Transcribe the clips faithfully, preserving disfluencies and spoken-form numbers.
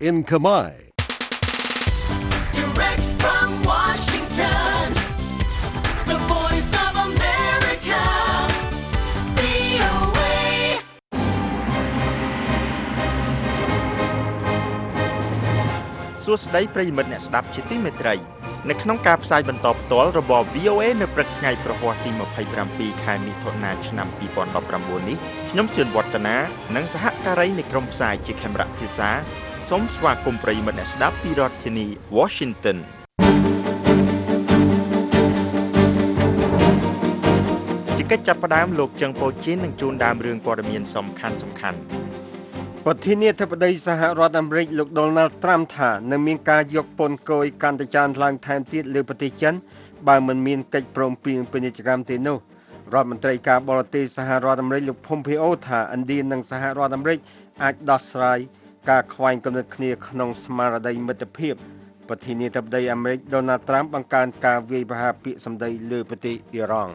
in Khmer. Direct from Washington, the voice of America, វី អូ เอសួស្តីប្រិយមិត្តអ្នកស្ដាប់ជាទីមេត្រីនៅក្នុងការផ្សាយបន្តផ្ទាល់របស់ វី អូ เอ នៅព្រឹកថ្ងៃប្រហ័សទីยี่สิบเจ็ดខែមិថុនាឆ្នាំยี่สิบสิบเก้าនេះខ្ញុំសឿនវឌ្ឍនានិងសហការីនៃក្រុមផ្សាយជាខេមរៈភាសាសូមស្វាគមន៍ប្រិយមិត្តអ្នកស្ដាប់ពីរដ្ឋធានី Washington ជាកិច្ចចាប់ផ្ដើមលោកចឹងប៉ូជីននឹងជួនដើមរឿងព័ត៌មានសំខាន់សំខាន់ប្រធានាធិបតីសហរដ្ឋអាមេរិកលោក Donald Trump ថានឹងមានការយកពន្ធគយកាន់តែច្រើនឡើងថែមទៀតលើប្រទេសចិនបើមិនមានកិច្ចព្រមព្រៀងពាណិជ្ជកម្មទេនោះរដ្ឋមន្ត្រីការបរទេសសហរដ្ឋអាមេរិកលោក Pompeo ថាឥណ្ឌានិងសហរដ្ឋអាមេរិកអាចដោះស្រាយការខ្វែងគំនិតគ្នាក្នុងស្មារតីមិត្តភាពប្រធានាធិបតីអាមេរិក Donald Trump បង្កើនការវាយប្រហារពាក្យសម្ដីលើប្រទេសអ៊ីរ៉ង់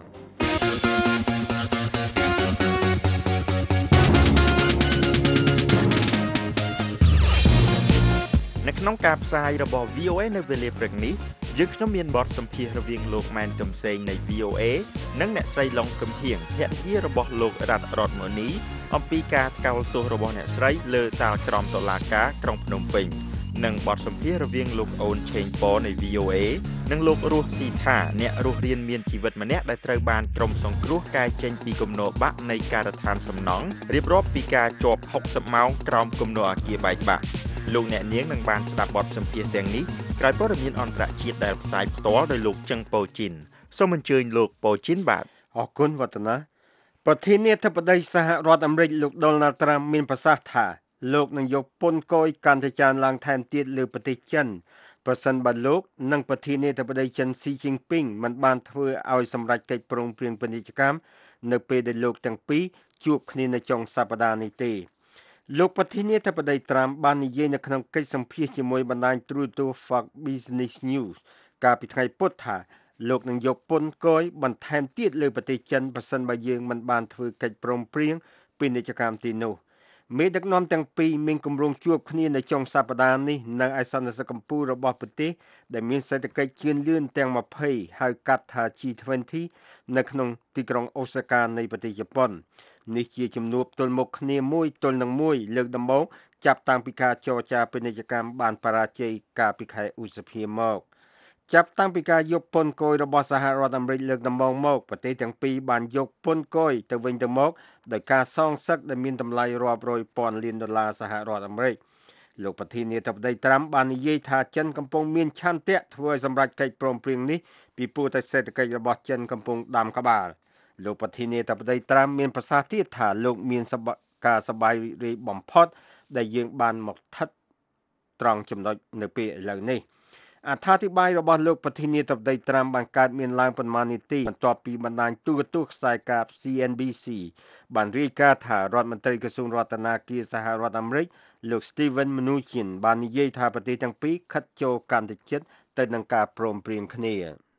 នៅក្នុងការផ្សាយរបស់ វី អូ เอ នៅវេលាព្រឹកនេះយើងខ្ញុំមានបទសម្ភាសន៍រវាងលោកម៉ែនទំសេងនៃ វី អូ เอ និងអ្នកស្រីឡុងកឹមហៀងភរិយារបស់លោករតរតមនីអំពីការថ្កោលទោសរបស់អ្នកស្រីលើសាលក្រមតុលាការក្រុងភ្នំពេញនិងបទសម្ភាសន៍រវាងលោកអូនឆេងប៉នៃ វី អូ เอ និងលោករស់ស៊ីថាអ្នករស់រានមានជីវិតម្នាក់ដែលត្រូវបានក្រុមសង្គ្រោះកែចេញពីគំនរបាក់នៃការដ្ឋានសំណង់រៀបរាប់ពីការជាប់ហុកសិបម៉ោងក្រោមគំនរអគារបែកបាក់លោកអ្នកនាងនឹងបានស្ដាប់បទសម្ភាសន៍ទាំងនេះក្រោយព័ត៌មានអន្តរជាតិដែលផ្សាយផ្ទាល់ដោយលោកចឹងប៉ូជីនសូមអញ្ជើញលោកប៉ូជីនបាទអរគុណវឌ្ឍនាប្រធានាធិបតីសហរដ្ឋអាមេរិកលោក Donald Trump មានប្រសាសន៍ថាលោកនឹងយកពន្ធគយកាន់តែច្រើនឡើងថែមទៀតលើប្រទេសចិនប្រសិនបើលោកនិងប្រធានាធិបតីចិន Xi Jinping មិនបានធ្វើឲ្យសម្រេចកិច្ចព្រមព្រៀងពាណិជ្ជកម្មនៅពេលដែលលោកទាំងពីរជួបគ្នានៅចុងសប្តាហ៍នេះទេលោកប្រធានាធិបតី Trump បាននិយាយនៅក្នុងកិច្ចសម្ភាសន៍ជាមួយបណ្ដាញទូរទស្សន៍ Fox Business News កាលពីថ្ងៃពុធថាលោកនឹងយកពន្ធគយបន្ថែមទៀតលើប្រទេសចិនប្រសិនបើយើងមិនបានធ្វើកិច្ចព្រមព្រៀងពាណិជ្ជកម្មទីនោះមេដឹកនាំទាំងពីរមានគម្រោងជួបគ្នានៅចុងសប្តាហ៍នេះនៅឯសន្និសីទកម្ពុជារបស់ប្រទេសដែលមានសេដ្ឋកិច្ចជឿនលឿនទាំងยี่สิบហៅកាត់ថា G ยี่สิบ នៅក្នុងទីក្រុងអូសាកានៃប្រទេសជប៉ុននេះជាជំនួបទល់មុខគ្នាមួយទល់នឹងមួយលើកដំបូងចាប់តាំងពីការចរចាពាណិជ្ជកម្មបានបរាជ័យកាលពីខែឧសភាមកចាប់តាំងពីការយកពន្ធគយរបស់សហរដ្ឋអាមេរិកលើកដំបូងមកប្រទេសទាំងពីរបានយកពន្ធគយទៅវិញទៅមកដោយការសងសឹកដែលមានតម្លៃរាប់រយពាន់លានដុល្លារសហរដ្ឋអាមេរិកលោកប្រធានាធិបតី Trump បាននិយាយថាចិនកំពុងមានឆន្ទៈធ្វើឲ្យសម្រេចកិច្ចព្រមព្រៀងនេះពីព្រោះតែសេដ្ឋកិច្ចរបស់ចិនកំពុងដាំក្បាលលោកប្រធានាធិបតី Trump មានប្រសាសន៍ទៀតថាលោកមានការសប្បាយរីករាយបំផុតដែលយើងបានមកស្ថិតត្រង់ចំណុចនៅពេលឥឡូវនេះអត្ថាធិប្បាយរបស់លោកប្រធានាធិបតី Trump បានកើតមានឡើងប៉ុន្មាននាទីបន្ទាប់ពីបណ្ដាញទូរទស្សន៍ខ្សែកាប ซี เอ็น บี ซี បានរាយការណ៍ថារដ្ឋមន្ត្រីក្រសួងរដ្ឋាភិបាលសហរដ្ឋអាមេរិកលោក Steven Mnuchin បាននិយាយថាប្រទេសទាំងពីរខិតចូលកាន់តែជិតទៅនឹងការព្រមព្រៀងគ្នា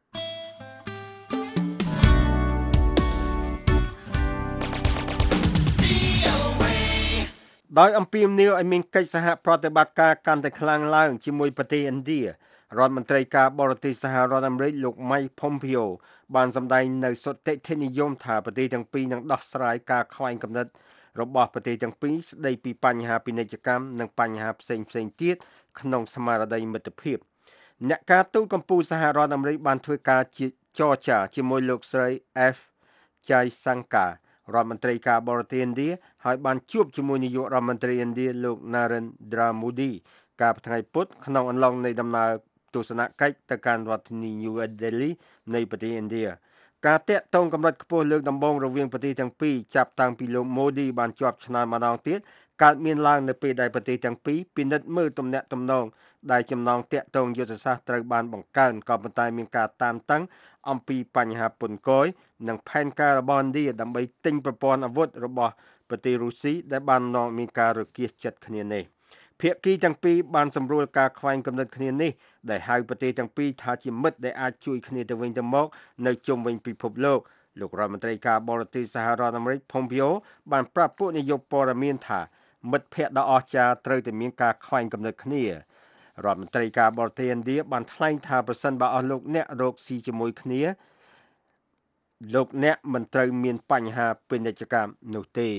ដោយអំពាវនាវឲ្យមានកិច្ចសហប្រតិបត្តិការកាន់តែខ្លាំងឡើងជាមួយប្រទេសឥណ្ឌារដ្ឋមន្ត្រីការបរទេសសហរដ្ឋអាមេរិកលោក Mike Pompeo បានសម្ដែងនៅសុទ្ធិដ្ឋិនិយមថាប្រទេសទាំងពីរនឹងដោះស្រាយការខ្វែងគំនិតរបស់ប្រទេសទាំងពីរស្ដីពីបញ្ហាពាណិជ្ជកម្មនិងបញ្ហាផ្សេងៗទៀតក្នុងស្មារតីមិត្តភាពអ្នកការទូតកម្ពុជាសហរដ្ឋអាមេរិកបានធ្វើការចរចាជាមួយលោកស្រី F. Jaishankar រដ្ឋមន្ត្រីការបរទេសឥណ្ឌាហើយបានជួបជាមួយនាយករដ្ឋមន្ត្រីឥណ្ឌាលោក Narendra Modi កាលពីថ្ងៃពុធក្នុងអំឡុងនៃដំណើរទស្សនកិច្ចទៅកាន់រដ្ឋធានី New Delhi នៃប្រទេសឥណ្ឌាការតាក់ទងកម្រិតខ្ពស់លើកដំបូងរវាងប្រទេសទាំងពីរចាប់តាំងពីលោក Modi បានជាប់ឆ្នោតម្ដងទៀតកើតមានឡើងនៅពេលដែលប្រទេសទាំងពីរពិនិត្យមើលទំនាក់ទំនងដែលចំណងតាក់ទងយុទ្ធសាស្ត្រត្រូវបានបង្កើនក៏ប៉ុន្តែមានការតានតឹងអំពីបញ្ហាពន្ធគយនិងផែនការរបស់ឥណ្ឌាដើម្បីទិញប្រព័ន្ធអាវុធរបស់ប្រទេសរុស្ស៊ីដែលបាននាំមានការរគាសចិត្តគ្នានេះភាគីទាំងពីរបានសម្រួលការខ្វែងគំនិតគ្នានេះដែលហៅប្រទេសទាំងពីរថាជាមិត្តដែលអាចជួយគ្នាទៅវិញទៅមកនៅជុំវិញពិភពលោកលោករដ្ឋមន្ត្រីការបរទេសសហរដ្ឋអាមេរិក Pompeo បានប្រាប់ពួកនាយកព័ត៌មានថាមិត្តភ័ក្តិដ៏អស្ចារ្យត្រូវតែមានការខ្វែងគំនិតគ្នារដ្ឋមន្ត្រីការបរទេសឥណ្ឌាបានថ្លែងថាប្រសិនបើអស់លោកអ្នករកស៊ីជាមួយគ្នាលោកអ្នកមិនត្រូវមានបញ្ហាពាណិជ្ជកម្មនោះទេ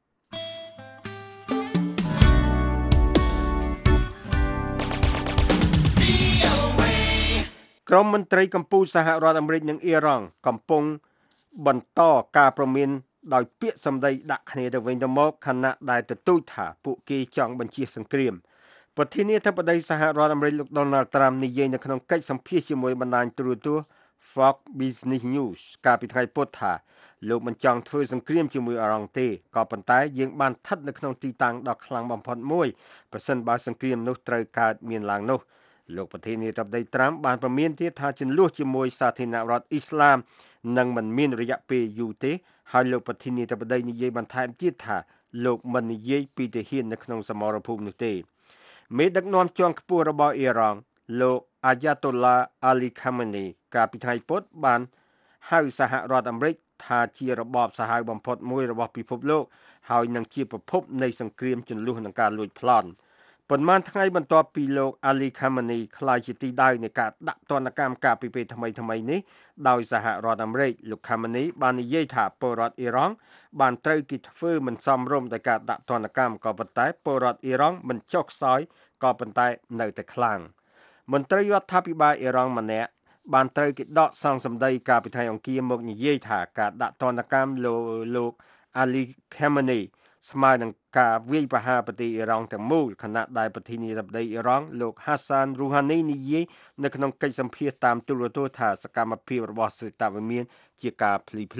ក្រុមមន្ត្រីកម្ពុជាសហរដ្ឋអាមេរិកនិងអ៊ីរ៉ង់កំពុងបន្តការព្រមានដោយពាក្យសម្ដីដាក់គ្នាទៅវិញទៅមកខណៈដែលទទូចថាពួកគេចង់បញ្ជាសង្គ្រាមប្រធានាធិបតីសហរដ្ឋអាមេរិកលោក Donald Trump និយាយនៅក្នុងកិច្ចសម្ភាសន៍ជាមួយបណ្ដាញទូរទស្សន៍ Fox Business News កាលពីថ្ងៃពុធថាលោកមិនចង់ធ្វើសង្គ្រាមជាមួយអ៊ីរ៉ង់ទេក៏ប៉ុន្តែយើងបានស្ថិតនៅក្នុងទីតាំងដ៏ខ្លាំងបំផុតមួយប្រសិនបើសង្គ្រាមនោះត្រូវកើតមានឡើងនោះលោកប្រធានាធិបតីត្រាំបានប្រមានទៀតថាចំនួនជាមួយសាធារណរដ្ឋអ៊ីស្លាមនឹងមិនមានរយៈពេលយូរទេហើយលោកប្រធានាធិបតីនិយាយបន្ថែមទៀតថាលោកមិននិយាយពីទាហាននៅក្នុងសមរភូមិនោះទេមេដឹកនាំជាន់ខ្ពស់របស់អ៊ីរ៉ង់លោកអាយ៉ាតូឡា អាលី ខាម៉ានីកាលពីថ្ងៃពុធបានហៅសហរដ្ឋអាមេរិកថាជារបបសាហាវបំផុតមួយរបស់ពិភពលោកហើយនឹងជាប្រភពនៃសង្គ្រាមជន្លោះនឹងការលួចប្លន់ប៉ុន្មានថ្ងៃបន្ទាប់ពីលោកអាលីខាម៉ានីក្លាយជាទីដៅនៃការដាក់ទណ្ឌកម្មការពីពេលថ្មីថ្មីនេះដោយសហរដ្ឋអាមេរិកលោកខាម៉ានីបាននិយាយថាពលរដ្ឋអ៊ីរ៉ង់បានត្រូវគេធ្វើមិនសមរម្យដោយការដាក់ទណ្ឌកម្មក៏ប៉ុន្តែពលរដ្ឋអ៊ីរ៉ង់មិនចុះខ្សោយក៏ប៉ុន្តែនៅតែខ្លាំងមន្ត្រីរដ្ឋាភិបាលអ៊ីរ៉ង់ម្នាក់បានត្រូវគេដកសងសម្ដីកាលពីថ្ងៃអង្គារមកនិយាយថាការដាក់ទណ្ឌកម្មលោកលោកអាលីខាម៉ានីស្មើនឹងការវាយប្រហារប្រទេសអ៊ីរ៉ង់ទាំងមូលខណៈដែលប្រធានាធិបតីអ៊ីរ៉ង់លោកហាសានរូហានីនិយាយនៅក្នុងកិច្ចសម្ភាសន៍តាមទូរទស្សន៍ថាសកម្មភាពរបស់សេតវិមានជាការភ្លីភ្លើ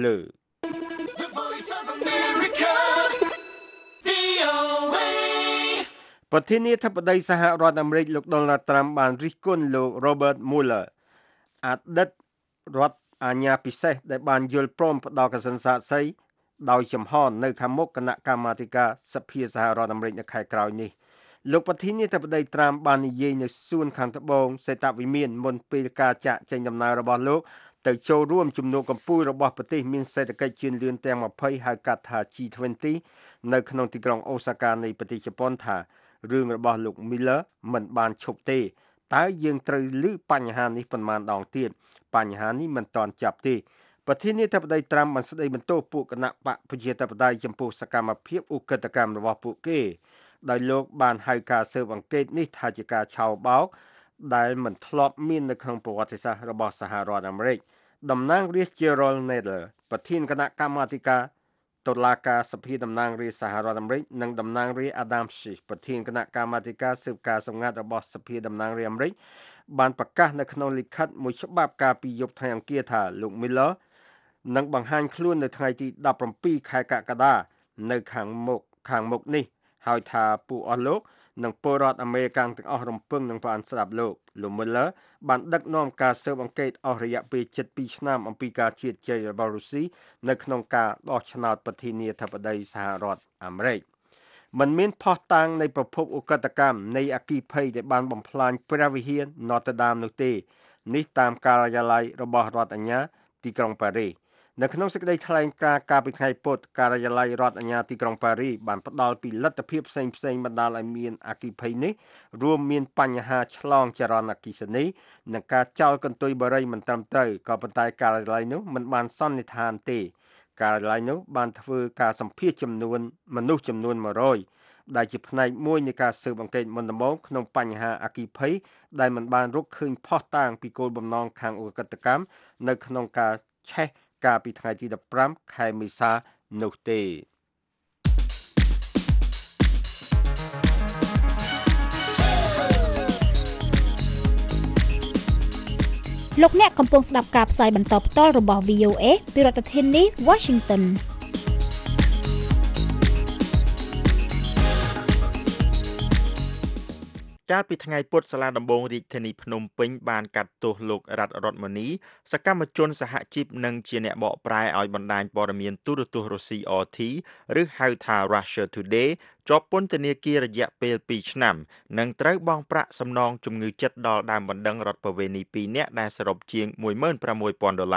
The Voice of America, វី អូ เอប្រធានាធិបតីសហរដ្ឋអាមេរិកលោក Donald Trump បានរិះគន់លោក Robert Mueller អតីតរដ្ឋអាជ្ញាពិសេសដែលបានយល់ព្រមផ្ដល់កសិនសាកសីដោយចំហនៅខាងមុខគណៈកម្មាធិការសភាសហរដ្ឋអាមេរិកនៅខែក្រោយនេះលោកប្រធានាធិបតីត្រាំបាននិយាយនៅសួនខាងត្បូងសេតវិមានមុនពេលការចាក់ចេញដំណើររបស់លោកទៅចូលរួមជំនួបកម្ពុជារបស់ប្រទេសមានសេដ្ឋកិច្ចជឿនលឿនទាំងยี่สิบហៅកាត់ថា G ยี่สิบ នៅក្នុងទីក្រុងអូសាកានៃប្រទេសជប៉ុនថារឿងរបស់លោក Miller មិនបានឈប់ទេតើយើងត្រូវលើបញ្ហានេះប៉ុន្មានដងទៀតបញ្ហានេះមិនតាន់ចាប់ទេប្រធានាធិបតីត្រាំបានស្ដីបន្ទោសពួកគណៈបកប្រជាធិបតេយ្យចំពោះសកម្មភាពឧក្រិដ្ឋកម្មរបស់ពួកគេដោយលោកបានហៅការស៊ើបអង្កេតនេះថាជាការឆោបោកដែលមិនធ្លាប់មាននៅក្នុងប្រវត្តិសាស្ត្ររបស់សហរដ្ឋអាមេរិកតំណាងរាស្ត្រ Jerrold Nadler ប្រធានគណៈកម្មាធិការតុលាការសភាតំណាងរាស្ត្រសហរដ្ឋអាមេរិកនិងតំណាងរាស្ត្រ Adam Schiff ប្រធានគណៈកម្មាធិការស៊ើបការសម្ងាត់របស់សភាតំណាងរាស្ត្រអាមេរិកបានប្រកាសនៅក្នុងលិខិតមួយច្បាប់កាលពីយប់ថ្ងៃអង្គារថាលោក Millerនឹងបង្ហាញខ្លួននៅថ្ងៃទីដប់ប្រាំពីរខែកក្កដានៅខាងមុខខាងមុខនេះហើយថាពួកអស់លោកនិងពលរដ្ឋអាមេរិកទាំងអស់រំពឹងនឹងបានស្ដាប់លោកលោក Mueller បានដឹកនាំការស៊ើបអង្កេតអស់រយៈពេលជិតពីរឆ្នាំអំពីការជៀតជែករបស់រុស្ស៊ីនៅក្នុងការបោះឆ្នោតប្រធានាធិបតីសហរដ្ឋអាមេរិកមិនមានផុសតាងនៃប្រភពឧក្រិដ្ឋកម្មនៃអគ្គិភ័យដែលបានបំផ្លាញព្រះវិហារ Notre Dame នោះទេនេះតាមការិយាល័យរបស់រដ្ឋអាជ្ញាទីក្រុងប៉ារីសនៅក្នុងសេចក្តីថ្លែងការណ៍កាលពីថ្ងៃពុធការិយាល័យរដ្ឋអាជ្ញាទីក្រុងប៉ារីសបានផ្ដល់ពីលទ្ធភាពផ្សេងៗបណ្ដាលឲ្យមានអគ្គិភ័យនេះរួមមានបញ្ហាឆ្លងចរន្តអគ្គិសនីនិងការចោលកន្ទុយបារីមិនត្រឹមត្រូវក៏ប៉ុន្តែការិយាល័យនោះមិនបានសន្និដ្ឋានទេការិយាល័យនោះបានធ្វើការសម្ភាសចំនួនមនុស្សចំនួនមួយរយដែលជាផ្នែកមួយនៃការស៊ើបអង្កេតមុនដំបូងក្នុងបញ្ហាអគ្គិភ័យដែលមិនបានរកឃើញផុសតាងពីគោលបំណងខាងឧក្រិដ្ឋកម្មនៅក្នុងការឆេះកាលពីថ្ងៃទីដប់ប្រាំខែមេសានោះទេលោកអ្នកកំពុងស្ដាប់ការផ្សាយបន្តផ្ទាល់របស់ វី អូ เอ ពីរដ្ឋធានី Washington កាលពីថ្ងៃពុធសាលាដំបងរាជធានីភ្នំពេញបានកាត់ទោសលោករដ្ឋរតមនីសកម្មជនសហជីពនិងជាអ្នកបកប្រែឲ្យបណ្ដាញព័ត៌មានទូរទស្សន៍រុស្ស៊ី អារ ទី ឬហៅថា Russia Today ជាប់ពន្ធនាគាររយៈពេលពីរឆ្នាំនិងត្រូវបង់ប្រាក់សំណងជំងឺចិត្តដល់ដើមបណ្ដឹងរដ្ឋបវេនីពីរនាក់ដែលសរុបជាងមួយម៉ឺនប្រាំមួយពាន់ដុល្លារ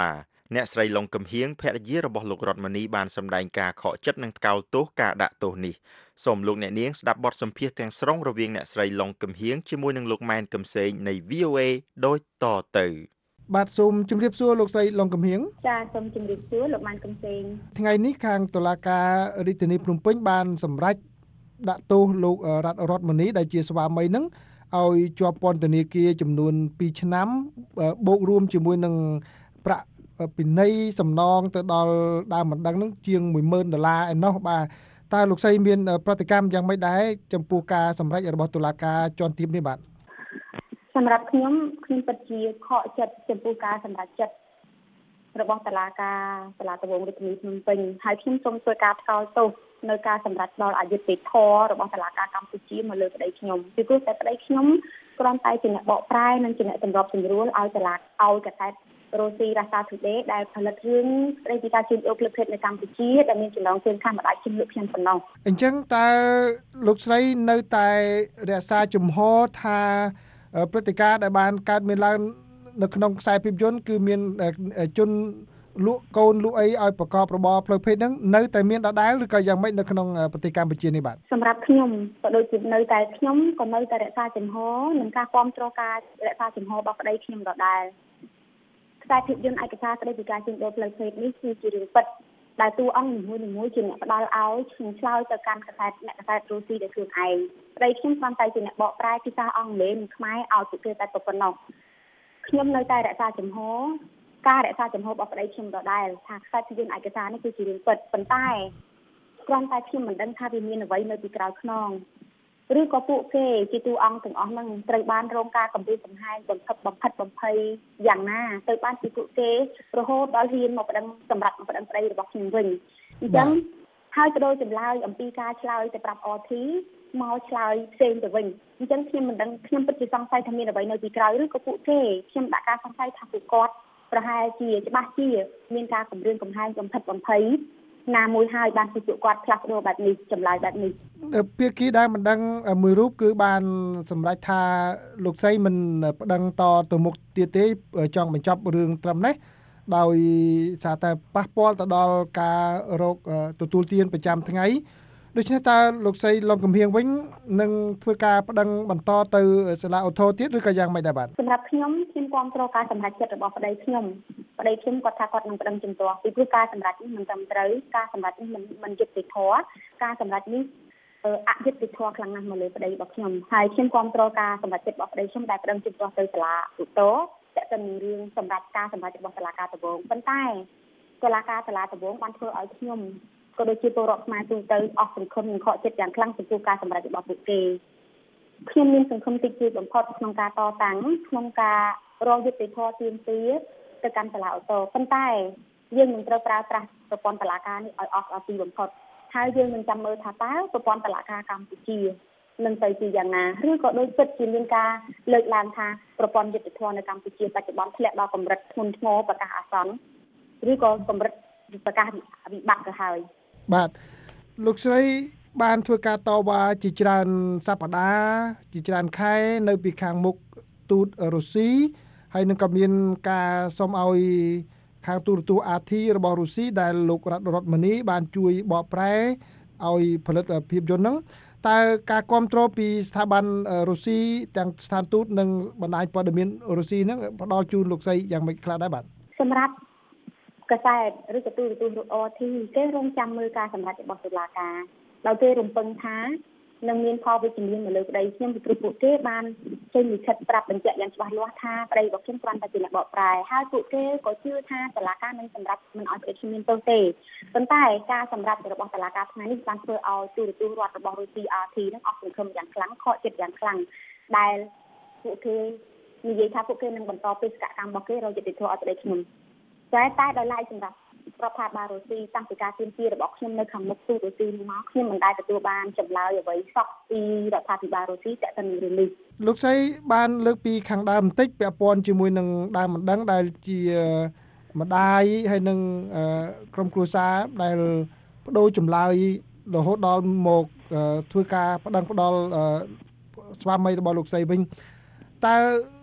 អ្នកស្រីឡុងកំហៀងភរិយារបស់លោករតមនីបានសម្ដែងការខកចិត្តនិងថ្កោលទោសការដាក់ទោសនេះសូមលោកអ្នកនាងស្ដាប់បទសម្ភាសន៍ទាំងស្រុងរវាងអ្នកស្រីឡុងកំហៀងជាមួយនឹងលោកម៉ែនកំសែងនៃ វី អូ เอ ដូចតទៅបាទសូមជម្រាបសួរលោកស្រីឡុងកំហៀងចាសូមជម្រាបសួរលោកម៉ែនកំសែងថ្ងៃនេះខាងតុលាការរាជធានីភ្នំពេញបានសម្រេចដាក់ទោសលោករតរតមនីដែលជាស្វាមីនឹងឲ្យជាប់ពន្ធនាគារចំនួនពីរឆ្នាំបូករួមជាមួយនឹងប្រាក់ពិន័យសំណងទៅដល់ដើមមិនដឹងនឹងជាង មួយម៉ឺន ដុល្លារឯណោះបាទតើលោកស្រីមានប្រតិកម្មយ៉ាងម៉េចដែរចំពោះការសម្រេចរបស់តុលាការជាន់ទាបនេះបាទសម្រាប់ខ្ញុំខ្ញុំពិតជាខកចិត្តចំពោះការសម្រេចចិត្តរបស់តុលាការសាលាដំបងរាជធានីភ្នំពេញហើយខ្ញុំសូមធ្វើការថ្កោលទោសនៅការសម្រេចដល់អយុត្តិធម៌របស់តុលាការកម្ពុជាមកលើប្តីខ្ញុំពីព្រោះតែប្តីខ្ញុំគ្រាន់តែជាអ្នកបកប្រែនិងជាអ្នកសម្របសម្រួលឲ្យតុលាការឲ្យកសែតរ៉ូស៊ីរ៉ាសាទូដេដែលផលិតរឿងស្ដីពីការជួញដូរផ្លូវភេទនៅកម្ពុជាដែលមានចំណងជើងខាងម្ដាយជំនឿខ្ញុំប៉ុណ្ណោះអញ្ចឹងតើលោកស្រីនៅតែរក្សាជំហរថាព្រឹត្តិការណ៍ដែលបានកើតមានឡើងនៅក្នុងខ្សែភាពយន្តគឺមានជនលក់កូនលក់អីឲ្យប្រកបរបរផ្លូវភេទហ្នឹងនៅតែមានដដែលឬក៏យ៉ាងម៉េចនៅក្នុងប្រទេសកម្ពុជានេះបាទសម្រាប់ខ្ញុំក៏ដូចជានៅតែខ្ញុំក៏នៅតែរក្សាជំហរនិងការគាំទ្រការរក្សាជំហររបស់ប្តីខ្ញុំដដែលខ្សែភាពយន្តឯកសារស្ដីពីការជួញដូរផ្លូវភេទនេះគឺជារឿងពិតដែលតួអង្គនីមួយៗជាអ្នកផ្ដល់ឲ្យខ្ញុំឆ្លើយទៅកាន់ខ្សែអ្នកខ្សែរ៉ូស៊ីដោយខ្លួនឯងប្តីខ្ញុំគ្រាន់តែជាអ្នកបកប្រែភាសាអង់គ្លេសនិងខ្មែរឲ្យពួកគេតែប៉ុណ្ណោះខ្ញុំនៅតែរក្សាជំហរការរក្សាចំហរបស់ប្តីខ្ញុំដដែលថាខ្សែភាពយន្តឯកសារនេះគឺជារឿងពិតប៉ុន្តែគ្រាន់តែខ្ញុំមិនដឹងថាវាមានអ្វីនៅពីក្រោយខ្នងឬក៏ពួកគេជាតួអង្គទាំងអស់ហ្នឹងត្រូវបានរងការគំរាមកំហែងបំផិតបំផិតបំភ័យយ៉ាងណាទៅបានពីពួកគេរហូតដល់ហ៊ានមកប្តឹងសម្រាប់ប្តឹងប្តីរបស់ខ្ញុំវិញអញ្ចឹងហើយក៏ដោយចម្លើយអំពីការឆ្លើយទៅប្រាប់ អ ធី មកឆ្លើយផ្សេងទៅវិញអញ្ចឹងខ្ញុំមិនដឹងខ្ញុំពិតជាសង្ស័យថាមានអ្វីនៅពីក្រោយឬក៏ពួកគេខ្ញុំដាក់ការសង្ស័យថាពួកគាត់ប្រហែលជាច្បាស់ជាមានការគម្រាមកំហែងបំផិតបំភ័យណាមួយហើយបានពីពួកគាត់ផ្លាស់ប្ដូរបែបនេះចម្លើយបែបនេះភាគីដែលមិនដឹងមួយរូបគឺបានសម្រេចថាលោកស្រីមិនប្តឹងតទៅមុខទៀតទេចង់បញ្ចប់រឿងត្រឹមនេះដោយសារតែប៉ះពាល់ទៅដល់ការរកទទួលទានប្រចាំថ្ងៃដូច្នេះតើលោកស្រីឡុងកំហៀងវិញនឹងធ្វើការប្តឹងបន្តទៅសាលាឧទ្ធរណ៍ទៀតឬក៏យ៉ាងម៉េចដែរបាទសម្រាប់ខ្ញុំខ្ញុំគាំទ្រការសម្រេចចិត្តរបស់ប្តីខ្ញុំប្តីខ្ញុំគាត់ថាគាត់នឹងប្តឹងជំទាស់ពីព្រោះការសម្រេចនេះមិនត្រឹមត្រូវការសម្រេចនេះមិនមិនយុត្តិធម៌ការសម្រេចនេះអយុត្តិធម៌ខ្លាំងណាស់មកលើប្តីរបស់ខ្ញុំហើយខ្ញុំគាំទ្រការសម្រេចចិត្តរបស់ប្តីខ្ញុំដែលប្តឹងជំទាស់ទៅសាលាឧទ្ធរណ៍តែទៅនឹងរឿងសម្រេចការសម្រេចរបស់សាលាការដំបងប៉ុន្តែសាលាការសាលាដំបងបានធ្វើឲ្យខ្ញុំក៏ដូចជាពលរដ្ឋខ្មែរទូទៅអស់សង្ឃឹមនិងខកចិត្តយ៉ាងខ្លាំងចំពោះការសម្រេចរបស់ពួកគេខ្ញុំមានសង្ឃឹមតិចតួចបំផុតក្នុងការតតាំងក្នុងការរងយុត្តិធម៌ទាមទារទៅកាន់សាលាឧទ្ធរណ៍ប៉ុន្តែយើងនឹងត្រូវប្រើប្រាស់ប្រព័ន្ធតុលាការនេះឲ្យអស់អទីបំផុតហើយយើងនឹងចាំមើលថាតើប្រព័ន្ធតុលាការកម្ពុជានឹងទៅជាយ៉ាងណាឬក៏ដូចពិតជាមានការលើកឡើងថាប្រព័ន្ធយុត្តិធម៌នៅកម្ពុជាបច្ចុប្បន្នធ្លាក់ដល់កម្រិតធ្ងន់ធ្ងរប្រកាសអាសន្នឬក៏កម្រិតប្រកាសវិបត្តិទៅហើយបាទលោកស្រីបានធ្វើការតវ៉ាជាច្រើនសប្តាហ៍ជាច្រើនខែនៅពីខាងមុខទូតរុស្ស៊ីហើយនឹងក៏មានការសុំឲ្យខាងទូរទស្សន៍ អា ធី របស់រុស្ស៊ីដែលលោករតរតមនីបានជួយបកប្រែឲ្យផលិតភាពយន្តហ្នឹងតើការគ្រប់គ្រងពីស្ថាប័នរុស្ស៊ីទាំងស្ថានទូតនិងបណ្ដាញព័ត៌មានរុស្ស៊ីហ្នឹងផ្ដល់ជូនលោកស្រីយ៉ាងម៉េចខ្លះដែរបាទសម្រាប់កសែតឬក៏ទូរទស្សន៍ អ ធី គេរងចាំមើលការសម្រេចរបស់តុលាការដោយគេរំពឹងថានឹងមានផលវិជ្ជមានមកលើប្តីខ្ញុំពីព្រោះពួកគេបានចេញលិខិតប្រាប់បញ្ជាក់យ៉ាងច្បាស់លាស់ថាប្តីរបស់ខ្ញុំគ្រាន់តែជាអ្នកបកប្រែហើយពួកគេក៏ជឿថាតុលាការនឹងសម្រេចមិនឲ្យប្តីខ្ញុំមានទោសទេប៉ុន្តែការសម្រេចរបស់តុលាការថ្ងៃនេះបានធ្វើឲ្យទូរទស្សន៍រដ្ឋរបស់រុស្ស៊ី អា ធី នឹងអស់សង្ឃឹមយ៉ាងខ្លាំងខកចិត្តយ៉ាងខ្លាំងដែលពួកគេនិយាយថាពួកគេនឹងបន្តបេសកកម្មរបស់គេរកយុត្តិធម៌ឲ្យប្តីខ្ញុំតែតែដោយឡែកសម្រាប់រដ្ឋាភិបាលរុស្ស៊ីតាំងពីការទាមទាររបស់ខ្ញុំនៅខាងមុខទូតរុស្ស៊ីនេះមកខ្ញុំមិនដែលទទួលបានចម្លើយអ្វីសោះពីរដ្ឋាភិបាលរុស្ស៊ីទាក់ទងនឹងរឿងនេះលោកស្រីបានលើកពីខាងដើមបន្តិចពាក់ព័ន្ធជាមួយនឹងដើមមិនដឹងដែលជាម្ដាយហើយនឹងក្រុមគ្រួសារដែលបដូរចម្លើយរហូតដល់មកធ្វើការប្តឹងផ្ដល់ស្វាមីរបស់លោកស្រីវិញតើ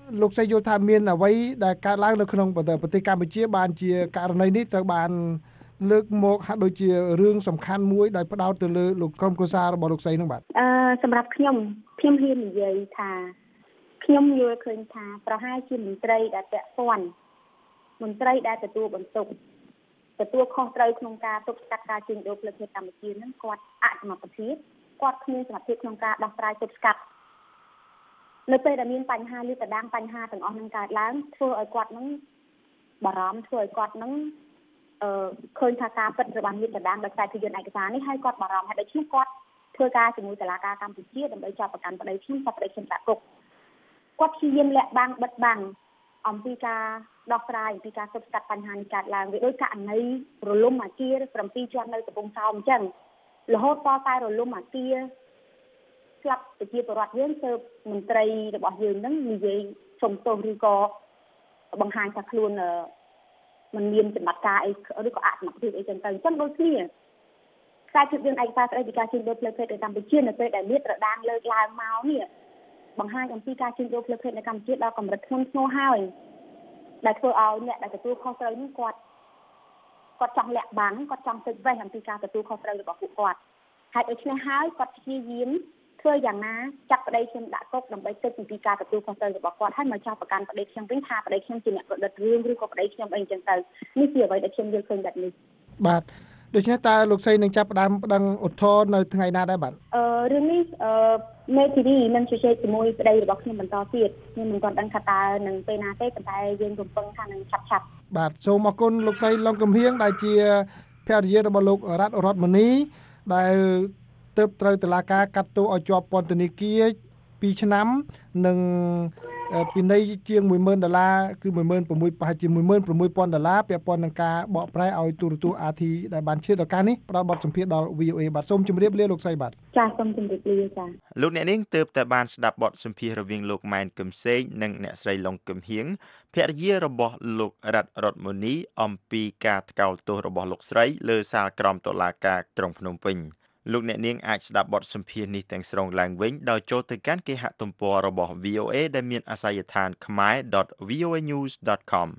លោកស្រីយល់ថាមានអ្វីដែលកើតឡើងនៅក្នុងប្រទេសកម្ពុជាបានជាករណីនេះត្រូវបានលើកមកហាក់ដូចជារឿងសំខាន់មួយដោយផ្ដោតទៅលើលោកក្រុមគ្រួសាររបស់លោកស្រីនឹងបាទអឺសម្រាប់ខ្ញុំខ្ញុំហ៊ាននិយាយថាខ្ញុំយល់ឃើញថាប្រហែលជាមន្ត្រីដែលពាក់ព័ន្ធមន្ត្រីដែលទទួលបន្ទុកទទួលខុសត្រូវក្នុងការទប់ស្កាត់ការជួញដូរផ្លូវភេទកម្ពុជានឹងគាត់អសមត្ថភាពគាត់គ្មានសមត្ថភាពក្នុងការដោះស្រាយទប់ស្កាត់នៅពេលដែលមានបញ្ហាលាតត្រដាងបញ្ហាទាំងអស់នឹងកើតឡើងធ្វើឲ្យគាត់នឹងបារម្ភធ្វើឲ្យគាត់នឹងអឺឃើញថាការពិតត្រូវបានលាតត្រដាងដោយខ្សែភាពយន្តឯកសារនេះហើយគាត់បារម្ភហើយដូច្នេះគាត់ធ្វើការជាមួយតុលាការកម្ពុជាដើម្បីចាប់ប្រកាន់ប្តីខ្ញុំចាប់ប្តីខ្ញុំដាក់គុកគាត់ព្យាយាមលាក់បាំងបិទបាំងអំពីការដោះស្រាយអំពីការទប់ស្កាត់បញ្ហានេះកើតឡើងវាដោយករណីរលំអាគារ7ជាន់នៅកំពង់សោមអញ្ចឹងរហូតដល់តែរលំអាគារស្លាប់ប្រជាពលរដ្ឋយើងទៅមន្ត្រីរបស់យើងនឹងនិយាយសុំទោសឬក៏បង្ហាញថាខ្លួនមិនមានចំណាត់ការអីឬក៏អសមត្ថភាពអីចឹងទៅអញ្ចឹងដូចគ្នាខ្សែភាពយន្តឯកសារស្ដីពីការជួញដូរផ្លូវភេទនៅកម្ពុជានៅពេលដែលលាតត្រដាងលើកឡើងមកនេះបង្ហាញអំពីការជួញដូរផ្លូវភេទនៅកម្ពុជាដល់កម្រិតធ្ងន់ធ្ងរហើយដែលធ្វើឲ្យអ្នកដែលទទួលខុសត្រូវនេះគាត់គាត់ចង់លាក់បាំងគាត់ចង់ទិញវេះអំពីការទទួលខុសត្រូវរបស់ពួកគាត់ហើយដូច្នេះហើយគាត់ព្យាយាមធ្វើយ៉ាងណាចាប់ប្តីខ្ញុំដាក់គុកដើម្បីទិញអំពីការទទួលខុសត្រូវរបស់គាត់ហើយមកចោទប្រកាន់ប្តីខ្ញុំវិញថាប្តីខ្ញុំជាអ្នកប្រឌិតរឿងឬក៏ប្តីខ្ញុំអីចឹងទៅនេះជាអ្វីដែលខ្ញុំយល់ឃើញបែបនេះបាទដូច្នេះតើលោកស្រីនឹងចាប់ផ្ដើមប្តឹងឧទ្ធរណ៍នៅថ្ងៃណាដែរបាទអឺរឿងនេះអឺមេធាវីនឹងជជែកជាមួយប្តីរបស់ខ្ញុំបន្តទៀតខ្ញុំមិនទាន់ដឹងថាតើនឹងពេលណាទេប៉ុន្តែយើងរំពឹងថានឹងឆាប់ឆាប់បាទសូមអរគុណលោកស្រីឡុងកំហៀងដែលជាភរិយារបស់លោករតរតមនីដែលទើបត្រូវតុលាការកាត់ទោសឲ្យជាប់ពន្ធនាគារពីរឆ្នាំនិងពិន័យជាងមួយម៉ឺនដុល្លារគឺមួយម៉ឺនប្រាំប្រហែលជាមួយមួយម៉ឺនប្រាំមួយពាន់ដុល្លារពាក់ព័ន្ធនឹងការបកប្រែឲ្យទូរទស្សន៍ អារ ធី ដែលបានឈានដល់ការនេះផ្ដល់បទសម្ភាសន៍ដល់ វី អូ អេ បាទសូមជម្រាបលាលោកស្រីបាទចាសសូមជម្រាបលាចាសលោកអ្នកនាងទើបតែបានស្ដាប់បទសម្ភាសន៍រវាងលោកម៉ែនគឹមសេងនិងអ្នកស្រីឡុងគឹមហៀងភរិយារបស់លោករតរតមនីអំពីការថ្កោលទោសរបស់លោកស្រីលើសាលក្រមតុលាការក្រុងភ្នំពេញលោកអ្នកនាងអាចស្ដាប់បទសម្ភាសន៍នេះទាំងស្រុងឡើងវិញដោយចូលទៅកាន់គេហទំព័ររបស់ វី អូ អេ ដែលមានអាសយដ្ឋាន khmer dot v o a news dot com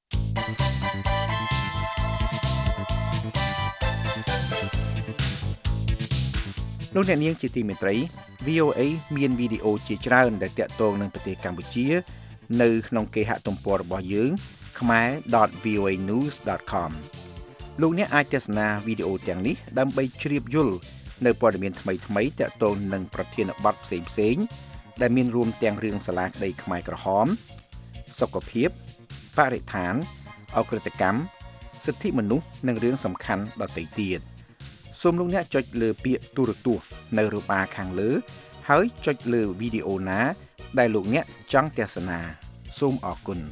លោកអ្នកនាងជាទីមេត្រី វី អូ អេ មានវីដេអូជាច្រើនដែលទាក់ទងនឹងប្រទេសកម្ពុជានៅក្នុងគេហទំព័ររបស់យើង khmer dot v o a news dot com លោកអ្នកអាចទស្សនាវីដេអូទាំងនេះដើម្បីជ្រាបយល់នៅព័ត៌មានថ្មីៗទាក់ទងនឹងប្រធានបទផ្សេងៗដែលមានរួមទាំងរឿងសាលាក្តីខ្មែរក្រហមសុខភាពបរិស្ថានអក្រិតកម្មសិទ្ធិមនុស្សនិងរឿងសំខាន់ដទៃទៀតសូមលោកអ្នកចុចលើពាក្យទូរទស្សន៍នៅរបាខាងលើហើយចុចលើវីដេអូណាដែលលោកអ្នកចង់ទស្សនាសូមអរគុណ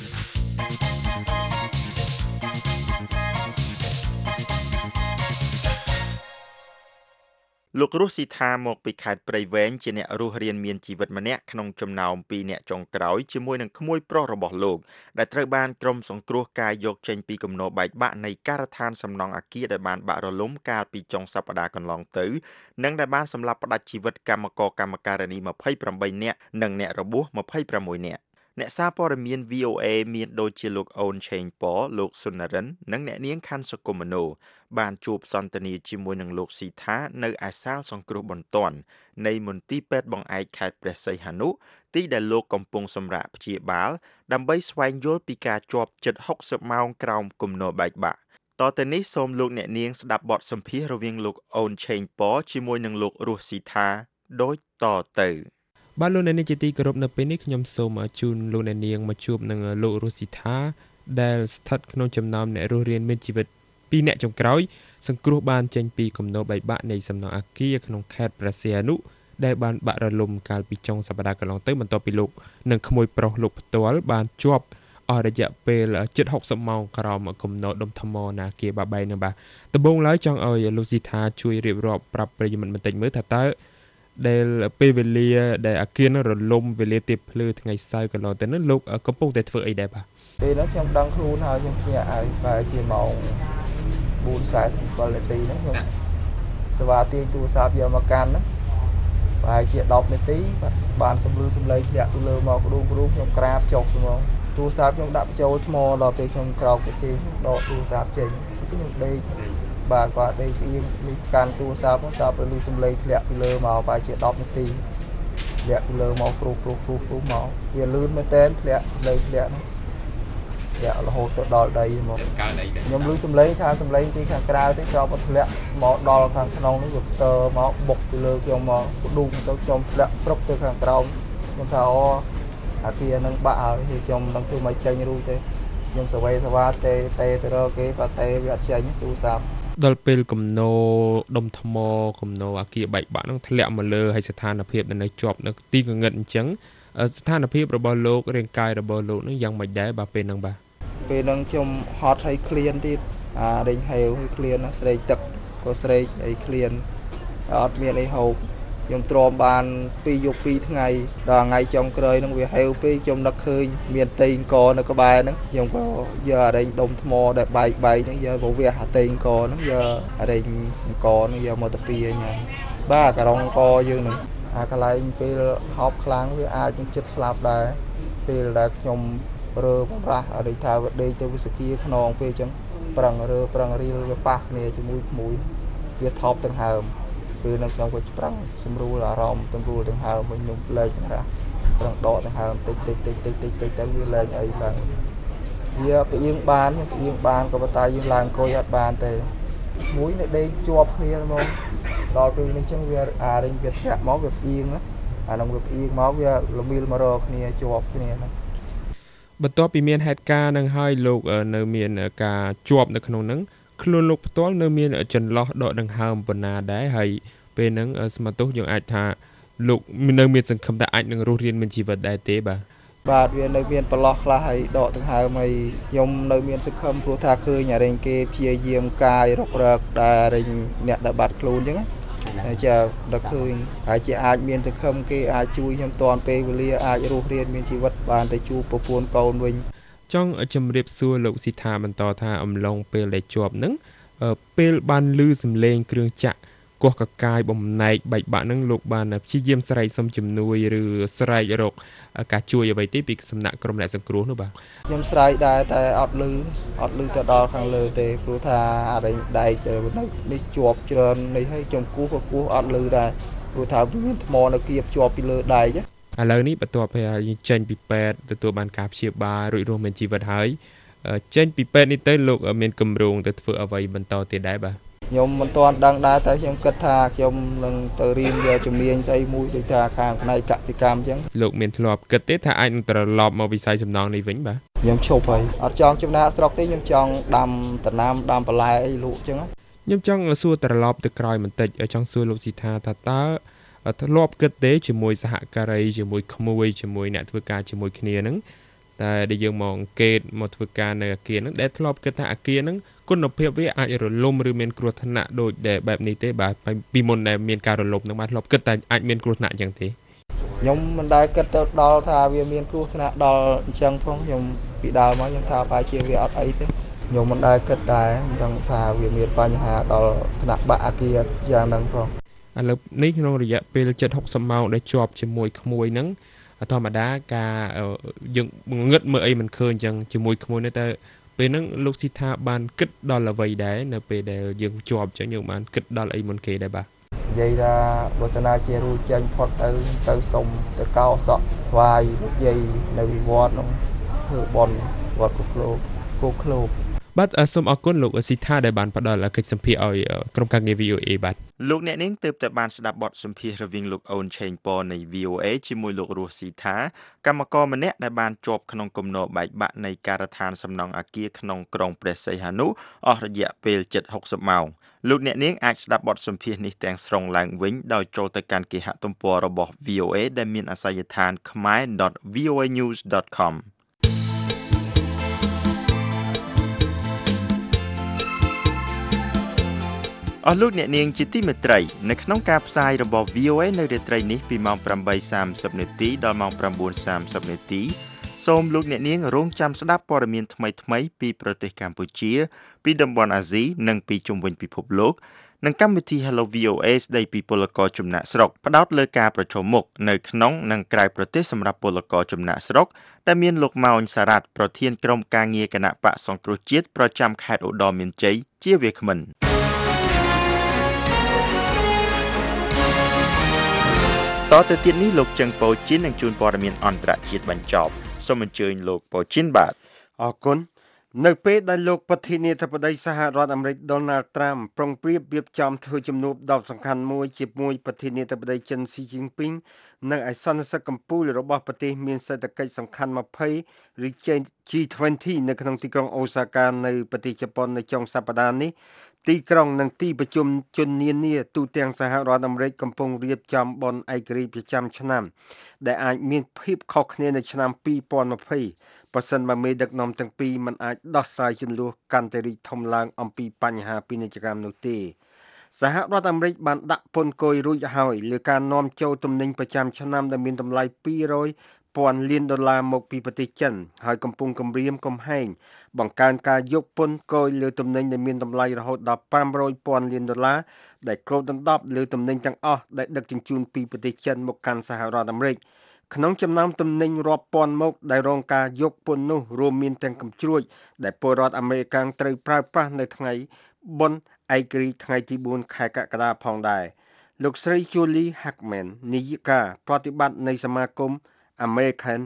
លោករស់ស៊ីថាមកពីខេត្តព្រៃវែងជាអ្នករស់រានមានជីវិតម្នាក់ក្នុងចំណោមពីរអ្នកចុងក្រោយជាមួយនឹងក្មួយប្រុសរបស់លោកដែលត្រូវបានក្រុមសង្គ្រោះការយកចេញពីគំនរបែកបាក់នៃការដ្ឋានសំណង់អគារដែលបានបាក់រលំកាលពីចុងសប្តាហ៍កន្លងទៅនិងដែលបានសម្លាប់ផ្តាច់ជីវិតកម្មករកម្មការិនីម្ភៃប្រាំបីនាក់និងអ្នករបួសម្ភៃប្រាំមួយនាក់អ្នកសារព័ត៌មាន វី អូ អេ មានដូចជាលោកអូនឆេងប៉លោកសុនរិននិងអ្នកនាងខាន់សុគមនោបានជួបសន្ទនាជាមួយនឹងលោកស៊ីថានៅឯសាលសង្គ្រោះបន្ទាន់នៃមន្ទីរពេទ្យបង្អែកខេត្តព្រះសីហនុទីដែលលោកកំពុងសម្រាកព្យាបាលដើម្បីស្វែងយល់ពីការជាប់ជិតហុកសិបម៉ោងក្រោមគំនរបែកបាក់តទៅនេះសូមលោកអ្នកនាងស្ដាប់បទសម្ភាសន៍រវាងលោកអូនឆេងប៉ជាមួយនឹងលោករស់ស៊ីថាដូចតទៅបាទលោកអ្នកនាងជាទីគោរពនៅពេលនេះខ្ញុំសូមជូនលោកអ្នកនាងមកជួបនឹងលោករស់ស៊ីថាដែលស្ថិតក្នុងចំណោមអ្នករស់រានមានជីវិតពីរអ្នកចុងក្រោយសង្គ្រោះបានចេញពីគំនរបែកបាក់នៃសំណង់អគារក្នុងខេត្តព្រះសីហនុដែលបានបាក់រលំកាលពីចុងសប្តាហ៍កន្លងទៅបន្ទាប់ពីលោកនិងក្មួយប្រុសលោកផ្ទាល់បានជាប់អស់រយៈពេលជិតហុកសិបម៉ោងក្រោមគំនរដុំថ្មនៅអគារបាបែកនឹងបាទដំបូងឡើយចង់ឲ្យលោកស៊ីថាជួយរៀបរាប់ប្រាប់ប្រិយមិត្តបន្តិចមើលថាតើដែលពេលវេលាដែលអគារនោះរលំវេលាទៀបភ្លឺថ្ងៃសៅរ៍កន្លងទៅនោះលោកកំពុងតែធ្វើអីដែរបាទពេលនោះខ្ញុំដឹងខ្លួនហើយខ្ញុំភ្ញាក់ហើយបែរជាម៉ោងបួន សែនសិប នាទីហ្នឹងខ្ញុំសេវាទាញទូរស័ព្ទយកមកកាន់ហ្នឹងប្រហែលជាដប់នាទីបាទបានសំលឺសំឡេងធ្លាក់ទៅលើមកក្ដួងក្ដួងខ្ញុំក្រាបចុះហ្មងទូរស័ព្ទខ្ញុំដាក់បញ្ចូលថ្មដល់ពេលខ្ញុំក្រោកទៅគេដកទូរស័ព្ទចេញខ្ញុំដេកបាទគាត់ដេកផ្អៀងនេះកាន់ទូរស័ព្ទមកដល់ពេលលឺសំឡេងធ្លាក់ពីលើមកប្រហែលជាដប់នាទីធ្លាក់ពីលើមកព្រុសព្រុសព្រុសព្រុសមកវាលឿនមែនតើធ្លាក់លើធ្លាក់នោះធ្លាក់រហូតទៅដល់ដីមកកើតអីដែរខ្ញុំលឺសំឡេងថាសំឡេងពីខាងក្រៅទេក្រោកមកធ្លាក់មកដល់ខាងក្នុងនោះវាតើមកបុកពីលើខ្ញុំមកដួងទៅខ្ញុំធ្លាក់ព្រុកទៅខាងក្រោមខ្ញុំថាអូអាគារនឹងបាក់ហើយខ្ញុំនឹងធ្វើមកចេញរួចទេខ្ញុំសវេសវ៉ាតេតេទៅរកគេបាត់តេវាអត់ចេញទូរស័ព្ទដល់ពេលគំនរដុំថ្មគំនរអាគារបែកបាក់នឹងធ្លាក់មកលើហើយស្ថានភាពនៅជាប់នៅទីកងឹតអញ្ចឹងស្ថានភាពរបស់លោករាងកាយរបស់លោកនឹងយ៉ាងម៉េចដែរបាទពេលហ្នឹងបាទពេលហ្នឹងខ្ញុំហត់ឲ្យឃ្លានទៀតអាដេញហេវឲ្យឃ្លានស្រេកទឹកក៏ស្រេកអីឃ្លានអត់មានអីហូបខ្ញុំទ្រាំបានពីរយប់ពីរថ្ងៃដល់ថ្ងៃចុងក្រោយហ្នឹងវាហេវពេកខ្ញុំនឹកឃើញមានតេងកនៅក្បែរហ្នឹងខ្ញុំក៏យកអរិញដុំថ្មដែលបែកបែកហ្នឹងយកមកវះអាតេងកហ្នឹងយកអរិញកហ្នឹងយកមកទៅពីញ៉ាំបាទការ៉ុងកយើងហ្នឹងអាកន្លែងពេលហប់ខ្លាំងវាអាចនឹងចិត្តស្លាប់ដែរពេលដែលខ្ញុំរើបំរាស់អរិញថាវាដេកទៅវិសគាខ្នងពេលអញ្ចឹងប្រឹងរើប្រឹងរៀលវាប៉ះគ្នាជាមួយក្មួយវាថប់ទាំងហើមពេលនឹងខ្ញុំក៏ប្រឹងសម្រួលអារម្មណ៍សម្រួលទាំងហើមវិញខ្ញុំលែងណាប្រឹងដកទាំងហើមតិចតិចតិចតិចតិចតិចទៅវាលែងអីឡើងវាផ្អៀងបានផ្អៀងបានក៏ប៉ុន្តែយើងឡើងអង្គុយអត់បានទេមួយនៅដេកជាប់គ្នាហ្មងដល់ពេលនេះចឹងវាអារិញវាធ្លាក់មកវាផ្អៀងអានឹងវាផ្អៀងមកវាល្មីលមករកគ្នាជាប់គ្នាហ្នឹងបន្ទាប់ពីមានហេតុការណ៍នឹងហើយលោកនៅមានការជាប់នៅក្នុងហ្នឹងខ្លួនលោកផ្ទាល់នៅមានចន្លោះដកដង្ហើមប៉ុណ្ណាដែរហើយពេលហ្នឹងសមត្ថភាពយើងអាចថាលោកនៅមានសង្ឃឹមថាអាចនឹងរស់រានមានជីវិតដែរទេបាទបាទវានៅមានប្រឡោះខ្លះហើយដកដង្ហើមហើយខ្ញុំនៅមានសង្ឃឹមព្រោះថាឃើញអារែងគេព្យាយាមកាយរករកដែលអារែងអ្នកដែលបាត់ខ្លួនអញ្ចឹងចាដល់ឃើញហើយជាអាចមានសង្ឃឹមគេអាចជួយខ្ញុំតាន់ពេលវេលាអាចរស់រានមានជីវិតបានទៅជួបប្រពន្ធកូនវិញចង់ជំរាបសួរលោកស៊ីថាបន្តថាអំឡុងពេលដែលជាប់ហ្នឹងពេលបានឮសំឡេងគ្រឿងចាក់កោះកកាយបំណែកបែកបាក់ហ្នឹងលោកបានព្យាយាមស្រែកសុំជំនួយឬស្រែករកការជួយអ្វីទេពីសំណាក់ក្រុមអ្នកសង្គ្រោះនោះបាទខ្ញុំស្រែកដែរតែអត់ឮអត់ឮទៅដល់ខាងលើទេព្រោះថាអរិញដែកនេះជាប់ច្រើននេះហើយខ្ញុំគោះក៏គោះអត់ឮដែរព្រោះថាមានថ្មនៅគៀបជាប់ពីលើដែកឥឡូវនេះបន្ទាប់ពីយើងចេញពីពេទ្យទទួលបានការព្យាបាលរួចរស់មានជីវិតហើយចេញពីពេទ្យនេះទៅលោកមានគម្រោងទៅធ្វើអ្វីបន្តទៀតដែរបាទខ្ញុំមិនទាន់ដឹងដែរតែខ្ញុំគិតថាខ្ញុំនឹងទៅរៀនយកជំនាញស្អីមួយដូចថាខាងផ្នែកកសិកម្មអញ្ចឹងលោកមានធ្លាប់គិតទេថាអាចនឹងត្រឡប់មកវិស័យសំណង់នេះវិញបាទខ្ញុំឈប់ហើយអត់ចង់ចំណាកស្រុកទេខ្ញុំចង់ដាំដំណាំដាំបន្លែអីលក់អញ្ចឹងខ្ញុំចង់សួរត្រឡប់ទៅក្រោយបន្តិចចង់សួរលោកស៊ីថាថាតើធ្លាប់គិតទេជាមួយសហការីជាមួយក្មួយជាមួយអ្នកធ្វើការជាមួយគ្នាហ្នឹងតែដែលយើងមកអង្កេតមកធ្វើការនៅអាគារហ្នឹងដែលធ្លាប់គិតថាអាគារហ្នឹងគុណភាពវាអាចរលំឬមានគ្រោះថ្នាក់ដូចដែលបែបនេះទេបាទពីមុនដែលមានការរលំហ្នឹងបាទធ្លាប់គិតតែអាចមានគ្រោះថ្នាក់អញ្ចឹងទេខ្ញុំមិនដែលគិតទៅដល់ថាវាមានគ្រោះថ្នាក់ដល់អញ្ចឹងផងខ្ញុំពីដើមមកខ្ញុំថាបែរជាវាអត់អីទេខ្ញុំមិនដែលគិតដែរមិនដឹងថាវាមានបញ្ហាដល់ថ្នាក់បាក់អាគារយ៉ាងហ្នឹងផងឥឡូវនេះក្នុងរយៈពេលជិតហុកសិបម៉ោងដែលជាប់ជាមួយក្មួយហ្នឹងធម្មតាការយើងងឹតមើលអីមិនឃើញអញ្ចឹងជាមួយក្មួយនេះតែពេលហ្នឹងលោកស៊ីថាបានគិតដល់អ្វីដែរនៅពេលដែលយើងជាប់អញ្ចឹងយើងបានគិតដល់អីមុនគេដែរបាទនិយាយថាបើសិនណាជារួចចេញផុតទៅទៅសុំទៅកោសក់ថ្វាយលោកយាយនៅវត្តនោះធ្វើបន់វត្តគោក្លោកគោក្លោកបាទសូមអរគុណលោកស៊ីថាដែលបានផ្ដល់កិច្ចសម្ភារឲ្យក្រុមការងារ វី អូ អេ បាទលោកអ្នកនាងទើបតែបានស្ដាប់បទសម្ភាសន៍រវាងលោកអូនឆេងប៉នៃ វី អូ អេ ជាមួយលោករស់ស៊ីថាកម្មករម្នាក់ដែលបានជាប់ក្នុងគំនរបែកបាក់នៃការដ្ឋានសំណង់អគារក្នុងក្រុងព្រះសីហនុអស់រយៈពេលជិតហុកសិបម៉ោងលោកអ្នកនាងអាចស្ដាប់បទសម្ភាសន៍នេះទាំងស្រុងឡើងវិញដោយចូលទៅកាន់គេហទំព័ររបស់ វី អូ អេ ដែលមានអាសយដ្ឋាន khmae dot v o a news dot comអស់លោកអ្នកនាងជាទីមេត្រីនៅក្នុងការផ្សាយរបស់ វី អូ អេ នៅរាត្រីនេះពីម៉ោង ប្រាំបីសាមសិប នាទីដល់ម៉ោង ប្រាំបួនសាមសិប នាទីសូមលោកអ្នកនាងរងចាំស្ដាប់ព័ត៌មានថ្មីៗពីប្រទេសកម្ពុជាពីតំបន់អាស៊ីនិងពីជុំវិញពិភពលោកនិងកម្មវិធី Hello វី អូ เอ ស្ដីពីពលករចំណាក់ស្រុកផ្ដោតលើការប្រឈមមុខនៅក្នុងនិងក្រៅប្រទេសសម្រាប់ពលករចំណាក់ស្រុកដែលមានលោកម៉ោងសារ៉ាត់ប្រធានក្រុមការងារគណៈបកសង្គ្រោះជាតិប្រចាំខេត្តឧត្តរមានជ័យជាវាគ្មិនតទៅទៀតនេះលោកចឹងប៉ូជីននឹងជួនព័ត៌មានអន្តរជាតិបញ្ចប់សូមអញ្ជើញលោកប៉ូជីនបាទអរគុណនៅពេលដែលលោកប្រធានាធិបតីសហរដ្ឋអាមេរិក Donald Trump ប្រុងប្រៀបរៀបចំធ្វើជំនួបដ៏សំខាន់មួយជាមួយប្រធានាធិបតីចិន Xi Jinping នៅឯសន្និសីទកំពូលរបស់ប្រទេសមានសេដ្ឋកិច្ចសំខាន់ម្ភៃឬ G ยี่สิบ នៅក្នុងទីក្រុងអូសាកានៅប្រទេសជប៉ុននៅចុងសប្តាហ៍នេះទីក្រុងនិងទីប្រជុំជននានាទូទាំងសហរដ្ឋអាមេរិកកំពុងរៀបចំបុណ្យឯករាជ្យប្រចាំឆ្នាំដែលអាចមានភាពខុសគ្នានៅឆ្នាំពីរពាន់ยี่สิบប្រសិនបើមេដឹកនាំទាំងពីរមិនអាចដោះស្រាយជម្លោះកាន់តែរីកធំឡើងអំពីបញ្ហាពាណិជ្ជកម្មនោះទេសហរដ្ឋអាមេរិកបានដាក់ពន្ធគយរួចហើយលើការនាំចូលទំនិញប្រចាំឆ្នាំដែលមានតម្លៃពីររយពាន់លានដុល្លារមកពីប្រទេសចិនហើយកំពុងគម្រាមកំហែងបង្កើនការយកពន្ធគយលើទំនិញដែលមានតម្លៃរហូតដល់ห้าร้อยពាន់លានដុល្លារដែលគ្របដណ្ដប់លើទំនិញទាំងអស់ដែលដឹកជញ្ជូនពីប្រទេសចិនមកកាន់សហរដ្ឋអាមេរិកក្នុងចំណោមទំនិញរាប់ពាន់មុខដែលរងការយកពន្ធនោះរួមមានទាំងកំជ្រួចដែលពលរដ្ឋអាមេរិកត្រូវប្រើប្រាស់នៅថ្ងៃបុណ្យឯករាជ្យថ្ងៃទីបួនខែកក្កដាផងដែរលោកស្រី Julie Hackman នាយិកាប្រតិបត្តិនៃសមាគម American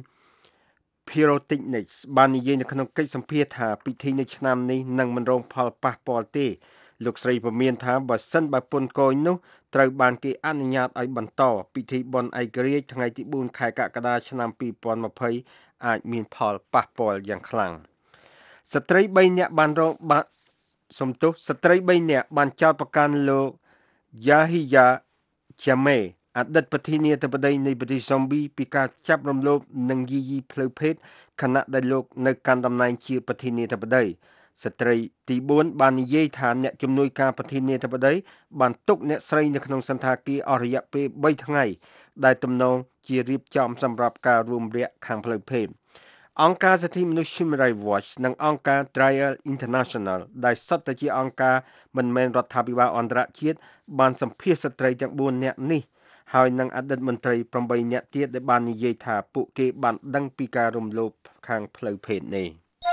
Pyrotechnics បាននិយាយនៅក្នុងកិច្ចសម្ភាសន៍ថាពិធីនៅឆ្នាំនេះនឹងមិនរងផលប៉ះពាល់ទេលោកស្រីពមៀនថាបើសិនបើពន្ធគយនោះត្រូវបានគេអនុញ្ញាតឲ្យបន្តពិធីបុណ្យឯករាជ្យថ្ងៃទីបួនខែកក្កដាឆ្នាំពីរពាន់ยี่สิบអាចមានផលប៉ះពាល់យ៉ាងខ្លាំងស្ត្រីបីនាក់បានរងបាត់សំទោសស្ត្រីបីនាក់បានចោទប្រកាន់លោក Yahya Jammeh អតីតប្រធានាធិបតីនៃប្រទេសហ្សំប៊ីពីការចាប់រំលោភនិងយាយីផ្លូវភេទខណៈដែលលោកនៅកាន់តំណែងជាប្រធានាធិបតីស្ត្រីទីបួនបាននិយាយថាអ្នកជំនួយការប្រធានាធិបតីបានទុកអ្នកស្រីនៅក្នុងសន្តាគារអស់រយៈពេលបីថ្ងៃដែលទំនងជារៀបចំសម្រាប់ការរួមរយៈខាងផ្លូវភេទអង្គការសិទ្ធិមនុស្ស Human Rights Watch និងអង្គការ Trial International ដែលសុទ្ធតែជាអង្គការមិនមែនរដ្ឋាភិបាលអន្តរជាតិបានសម្ភាសស្ត្រីទាំងបួននាក់នេះហើយនឹងអតីតមន្ត្រីប្រាំបីនាក់ទៀតដែលបាននិយាយថាពួកគេបានដឹងពីការរំលោភខាងផ្លូវភេទនេះ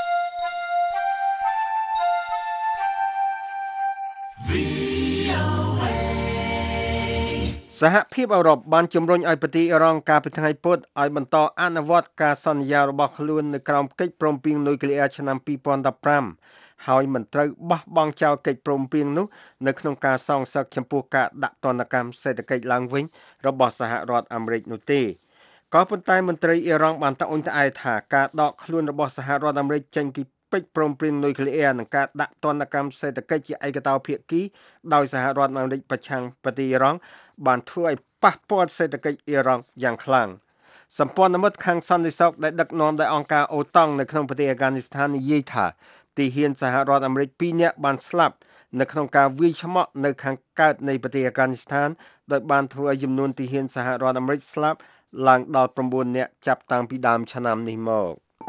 សហភាពអឺរ៉ុបបានជំរុញឲ្យប្រទេសអ៊ីរ៉ង់កាលពីថ្ងៃពុធឲ្យបន្តអនុវត្តការសន្យារបស់ខ្លួននៅក្រោមកិច្ចព្រមព្រៀងនុយក្លេអ៊ែរឆ្នាំពីរពាន់ដប់ប្រាំហើយមិនត្រូវបោះបង់ចោលកិច្ចព្រមព្រៀងនោះនៅក្នុងការសងសឹកចំពោះការដាក់ទណ្ឌកម្មសេដ្ឋកិច្ចឡើងវិញរបស់សហរដ្ឋអាមេរិកនោះទេក៏ប៉ុន្តែមន្ត្រីអ៊ីរ៉ង់បានត្អូញត្អែថាការដកខ្លួនរបស់សហរដ្ឋអាមេរិកចេញពីកិច្ចព្រមព្រៀងនុយក្លេអ៊ែរនិងការដាក់ទណ្ឌកម្មសេដ្ឋកិច្ចជាឯកតោភាគីដោយសហរដ្ឋអាមេរិកប្រឆាំងប្រទេសអ៊ីរ៉ង់បានធ្វើឲ្យប៉ះពាល់សេដ្ឋកិច្ចអ៊ីរ៉ង់យ៉ាងខ្លាំងសម្ព័ន្ធមិត្តខាងសន្តិសុខដែលដឹកនាំដោយអង្គការអូតង់នៅក្នុងប្រទេសអាហ្គានីស្ថាននិយាយថាទីហ៊ានសហរដ្ឋអាមេរិកពីរនាក់បានស្លាប់នៅក្នុងការវាយឆ្មក់នៅខាងកើតនៃប្រទេសអាហ្គានីស្ថានដោយបានធ្វើឲ្យចំនួនទីហ៊ានសហរដ្ឋអាមេរិកស្លាប់ឡើងដល់ប្រាំបួននាក់ចាប់តាំងពីដើមឆ្នាំនេះមក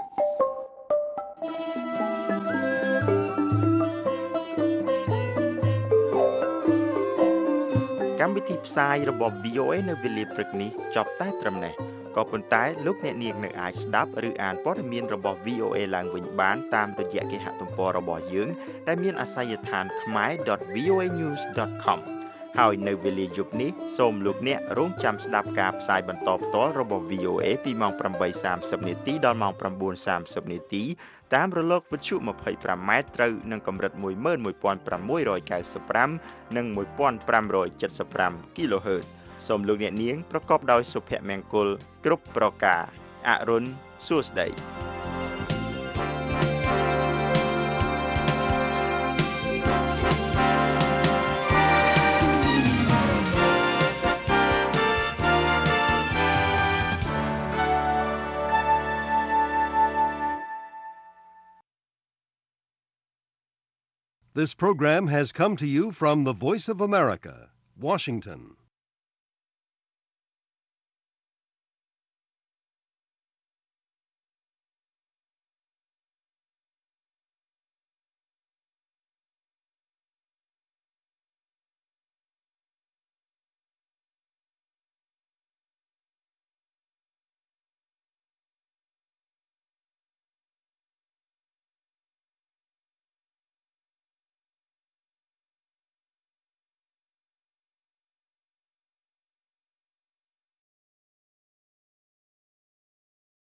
កម្មវិធីផ្សាយរបស់ វី អូ เอ នៅវេលាព្រឹកនេះចប់តែត្រឹមនេះក៏ប៉ុន្តែលោកអ្នកនាងនៅអាចស្ដាប់ឬអានព័ត៌មានរបស់ វី អូ เอ ឡើងវិញបានតាមរយៈគេហទំព័ររបស់យើងដែលមានអាសយដ្ឋាន khmae dot v o a news dot com ហើយនៅវេលាយប់នេះសូមលោកអ្នករងចាំស្ដាប់ការផ្សាយបន្តផ្ទាល់របស់ វី អូ เอ ពីម៉ោងប្រាំបីសាមសិបនាទីដល់ម៉ោងប្រាំបួនសាមសិបនាទីតាមរលកវិទ្យុยี่สิบห้าម៉ែត្រត្រូវនឹងកម្រិតមួយម៉ឺនមួយពាន់ប្រាំមួយរយកៅសិបប្រាំនិងមួយពាន់ប្រាំរយเจ็ดสิบห้า kHz សូមលោកអ្នកនាងប្រកបដោយសុភមង្គលគ្រប់ប្រការអរុនសួស្តី This program has come to you from the Voice of America, Washington.